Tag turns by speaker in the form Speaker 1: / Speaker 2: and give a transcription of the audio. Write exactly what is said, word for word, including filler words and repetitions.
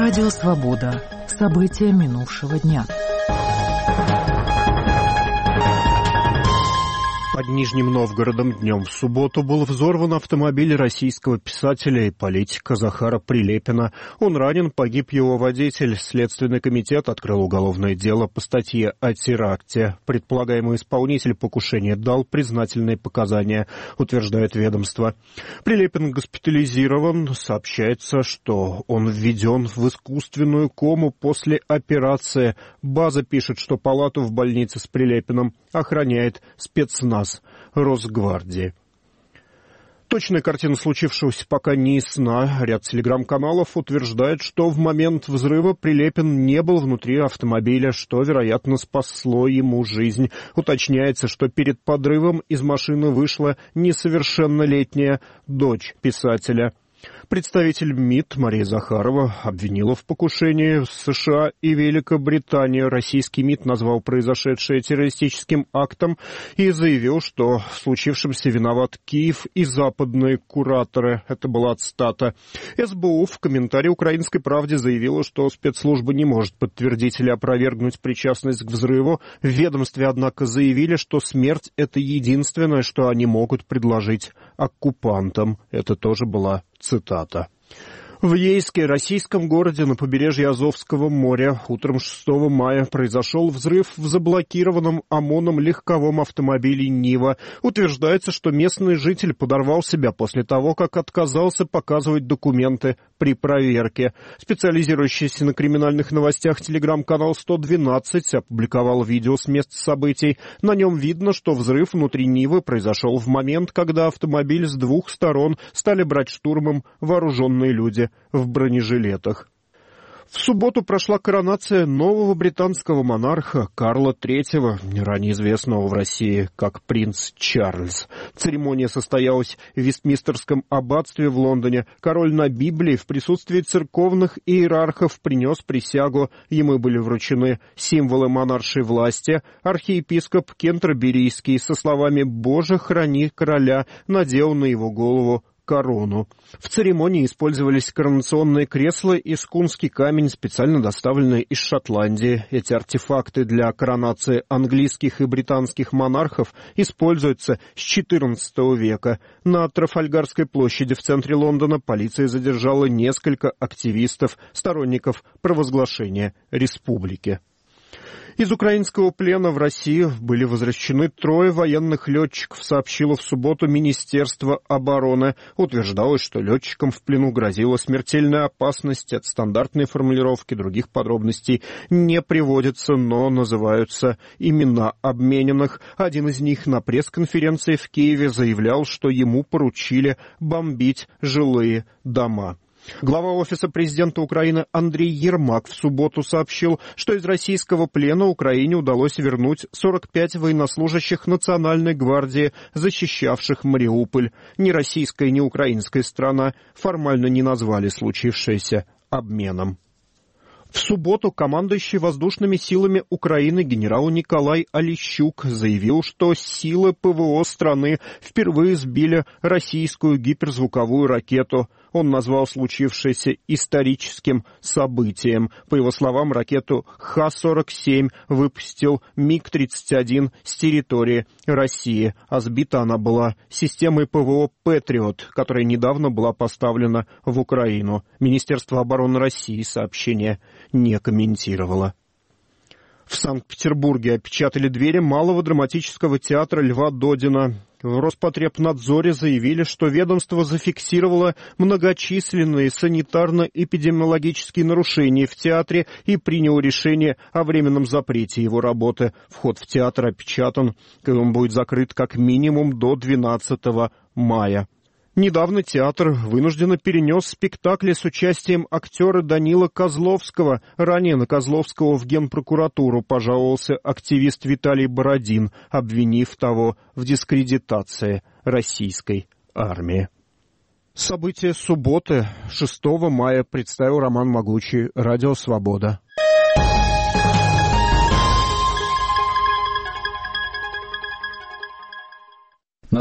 Speaker 1: Радио «Свобода». События минувшего дня.
Speaker 2: Под Нижним Новгородом днем в субботу был взорван автомобиль российского писателя и политика Захара Прилепина. Он ранен, погиб его водитель. Следственный комитет открыл уголовное дело по статье о теракте. Предполагаемый исполнитель покушения дал признательные показания, утверждает ведомство. Прилепин госпитализирован. Сообщается, что он введен в искусственную кому после операции. База пишет, что палату в больнице с Прилепиным охраняет спецназ Росгвардии. Точная картина случившегося пока не ясна. Ряд телеграм-каналов утверждает, что в момент взрыва Прилепин не был внутри автомобиля, что, вероятно, спасло ему жизнь. Уточняется, что перед подрывом из машины вышла несовершеннолетняя дочь писателя. Представитель МИД Мария Захарова обвинила в покушении США и Великобританию. Российский МИД назвал произошедшее террористическим актом и заявил, что в случившемся виноват Киев и западные кураторы. Это была цитата. СБУ в комментарии «Украинской правде» заявила, что спецслужба не может подтвердить или опровергнуть причастность к взрыву. В ведомстве, однако, заявили, что смерть — это единственное, что они могут предложить оккупантам. Это тоже была цитата. В Ейске, российском городе на побережье Азовского моря, утром шестого мая произошел взрыв в заблокированном ОМОНом легковом автомобиле «Нива». Утверждается, что местный житель подорвал себя после того, как отказался показывать документы при проверке. Специализирующийся на криминальных новостях телеграм-канал сто двенадцать опубликовал видео с места событий. На нем видно, что взрыв внутри «Нивы» произошел в момент, когда автомобиль с двух сторон стали брать штурмом вооруженные люди в бронежилетах. В субботу прошла коронация нового британского монарха Карла третьего, ранее известного в России как принц Чарльз. Церемония состоялась в Вестминстерском аббатстве в Лондоне. Король на Библии в присутствии церковных иерархов принес присягу. Ему были вручены символы монаршей власти. Архиепископ Кентерберийский со словами «Боже, храни короля» надел на его голову корону. В церемонии использовались коронационные кресла и скунский камень, специально доставленные из Шотландии. Эти артефакты для коронации английских и британских монархов используются с четырнадцатого века. На Трафальгарской площади в центре Лондона полиция задержала несколько активистов, сторонников провозглашения республики. Из украинского плена в Россию были возвращены трое военных летчиков, сообщило в субботу Министерство обороны. Утверждалось, что летчикам в плену грозила смертельная опасность. От стандартной формулировки других подробностей не приводится, но называются имена обмененных. Один из них на пресс-конференции в Киеве заявлял, что ему поручили бомбить жилые дома. Глава Офиса президента Украины Андрей Ермак в субботу сообщил, что из российского плена Украине удалось вернуть сорок пять военнослужащих Национальной гвардии, защищавших Мариуполь. Ни российская, ни украинская страна формально не назвали случившееся обменом. В субботу командующий воздушными силами Украины генерал Николай Олещук заявил, что силы ПВО страны впервые сбили российскую гиперзвуковую ракету. Он назвал случившееся историческим событием. По его словам, ракету Х сорок семь выпустил МиГ тридцать один с территории России, а сбита она была системой ПВО «Патриот», которая недавно была поставлена в Украину. Министерство обороны России сообщение не комментировало. В Санкт-Петербурге опечатали двери Малого драматического театра Льва Додина. В Роспотребнадзоре заявили, что ведомство зафиксировало многочисленные санитарно-эпидемиологические нарушения в театре и приняло решение о временном запрете его работы. Вход в театр опечатан, и он будет закрыт как минимум до двенадцатого мая. Недавно театр вынужденно перенес спектакли с участием актера Данила Козловского. Ранее на Козловского в Генпрокуратуру пожаловался активист Виталий Бородин, обвинив того в дискредитации российской армии. События субботы, шестого мая, представил Роман Могучий, Радио «Свобода».